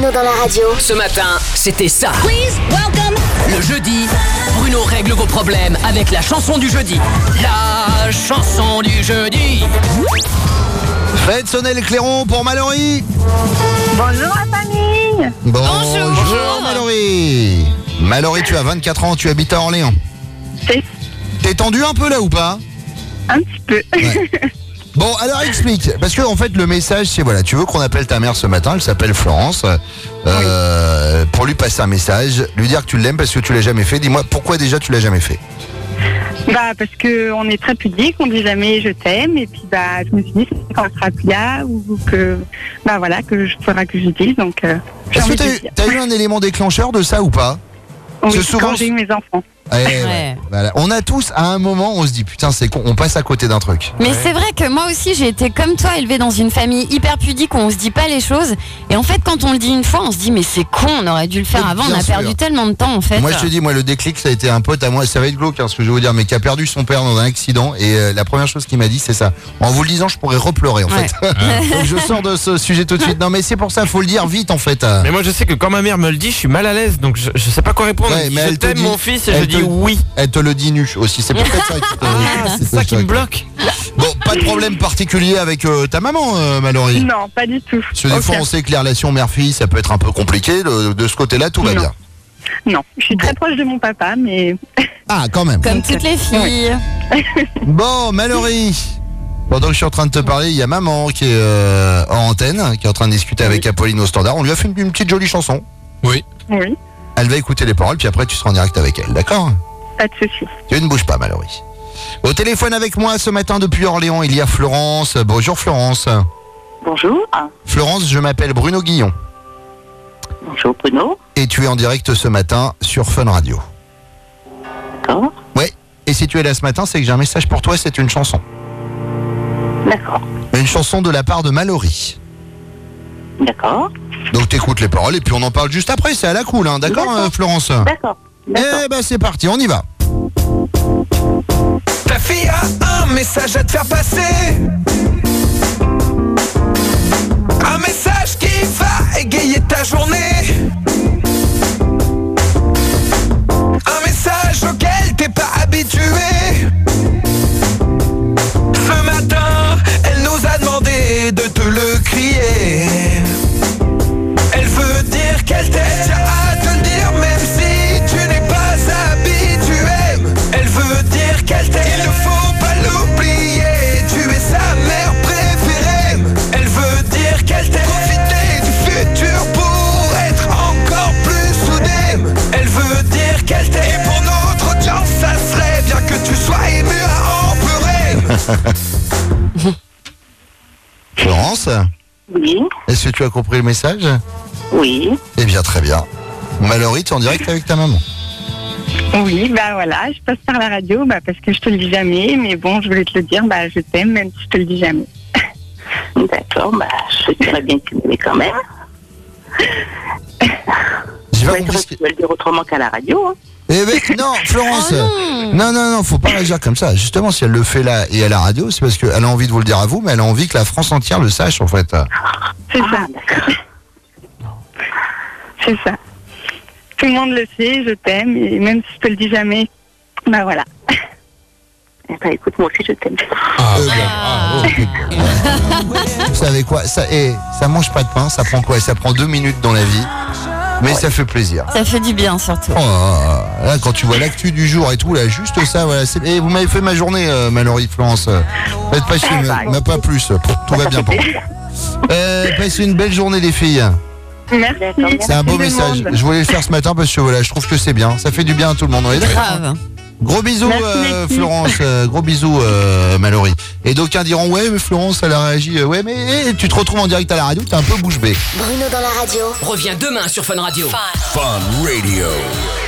Bruno dans la radio. Ce matin, c'était ça. Please welcome. Le jeudi, Bruno règle vos problèmes avec la chanson du jeudi. La chanson du jeudi. Faites sonner le clairon pour Mallory. Bonjour la famille. Bonjour Mallory. Mallory, tu as 24 ans, tu habites à Orléans. T'es tendu un peu là ou pas? Un petit peu. Ouais. Bon, alors explique, parce que en fait le message c'est voilà, tu veux qu'on appelle ta mère ce matin, elle s'appelle Florence, pour lui passer un message, lui dire que tu l'aimes parce que tu l'as jamais fait. Dis-moi pourquoi déjà tu l'as jamais fait. Bah parce que on est très pudique, on dit jamais je t'aime et puis bah je me suis dit c'est quand elle sera plus là ou que bah voilà que je ferai que je dise donc. Est-ce que t'as eu un élément déclencheur de ça ou pas? Oui, souvent, quand j'ai eu mes enfants. Ouais. Voilà. On a tous à un moment on se dit putain c'est con, on passe à côté d'un truc. Mais c'est vrai que moi aussi j'ai été comme toi élevée dans une famille hyper pudique où on se dit pas les choses et en fait quand on le dit une fois on se dit mais c'est con, on aurait dû le faire avant, on a perdu tellement de temps en fait. Moi je te dis, le déclic ça a été un pote à moi, ça va être glauque ce que je vais vous dire, mais qui a perdu son père dans un accident et la première chose qu'il m'a dit c'est ça. En vous le disant je pourrais repleurer en fait. Donc je sors de ce sujet tout de suite. Non mais c'est pour ça, faut le dire vite en fait. Mais moi je sais que quand ma mère me le dit je suis mal à l'aise donc je sais pas quoi répondre. Ouais, mais je t'aime mon fils et je dis oui. Elle te le dit nu aussi, c'est peut-être ça. C'est ça qui me bloque. Bon, pas de problème particulier avec ta maman, Mallory? Non, pas du tout. Parce que des fois, on sait que les relations mère-fille, ça peut être un peu compliqué. De ce côté-là, tout va bien. Non, je suis très proche de mon papa, mais... Ah, quand même. Comme toutes les filles. Bon, Mallory, pendant que je suis en train de te parler, il y a maman qui est en antenne, qui est en train de discuter avec Apolline au standard. On lui a fait une petite jolie chanson. Oui. Oui, Elle va écouter les paroles, puis après, tu seras en direct avec elle, d'accord? pas de souci. Tu ne bouges pas, Mallory. Au téléphone avec moi ce matin depuis Orléans, il y a Florence. Bonjour Florence. Bonjour. Florence, je m'appelle Bruno Guillon. Bonjour Bruno. Et tu es en direct ce matin sur Fun Radio. D'accord. Ouais. Et si tu es là ce matin, c'est que j'ai un message pour toi, c'est une chanson. D'accord. Une chanson de la part de Mallory. D'accord. Donc t'écoutes les paroles et puis on en parle juste après, c'est à la cool, hein. D'accord, Florence? D'accord. Eh ben c'est parti, on y va. Ta fille a un message à te faire passer. Un message qui va égayer ta journée. Un message auquel t'es pas habitué. Ce matin, elle nous a demandé de te le crier. Elle veut dire qu'elle t'aime, tiens à te le dire même si tu n'es pas habitué. Elle veut dire qu'elle t'aime, il ne faut pas l'oublier. Tu es sa mère préférée. Elle veut dire qu'elle t'aime, profiter du futur pour être encore plus soudée. Elle veut dire qu'elle t'aime, et pour notre audience ça serait bien que tu sois ému à en pleurer. Florence? Oui. Est-ce que tu as compris le message? Oui. Eh bien très bien. Mallory, tu es en direct avec ta maman. Oui, bah voilà, je passe par la radio bah, parce que je te le dis jamais, mais bon, je voulais te le dire, bah je t'aime même si je te le dis jamais. D'accord, bah je dirais bien que tu m'aimais quand même. J'ai pas Ouais, compris ce tu vas le dire autrement qu'à la radio. Hein. Eh ben, non, Florence. Non, faut pas réagir comme ça. Justement, si elle le fait là et à la radio, c'est parce qu'elle a envie de vous le dire à vous, mais elle a envie que la France entière le sache, en fait. C'est ça. D'accord. C'est ça. Tout le monde le sait, je t'aime, et même si je te le dis jamais, bah voilà. Eh ben, écoute, moi aussi je t'aime. Vous savez quoi, ça mange pas de pain, ça prend quoi? Ça prend 2 minutes dans la vie, mais ça fait plaisir. Ça fait du bien surtout. Oh, là, quand tu vois l'actu du jour et tout, là, juste ça, voilà. Et vous m'avez fait ma journée, Mallory, Florence. Faites pas chier, mais pas plus. Tout va bien pour vous. Passez une belle journée, les filles. Merci. C'est un beau message. Je voulais le faire ce matin parce que voilà, je trouve que c'est bien. Ça fait du bien à tout le monde. On est d'accord ? Grave. Gros bisous, Florence. Gros bisous, Mallory. Et d'aucuns diront, ouais, mais Florence, elle a réagi. Ouais, mais tu te retrouves en direct à la radio, t'es un peu bouche bée. Bruno dans la radio. Reviens demain sur Fun Radio. Fun. Fun Radio.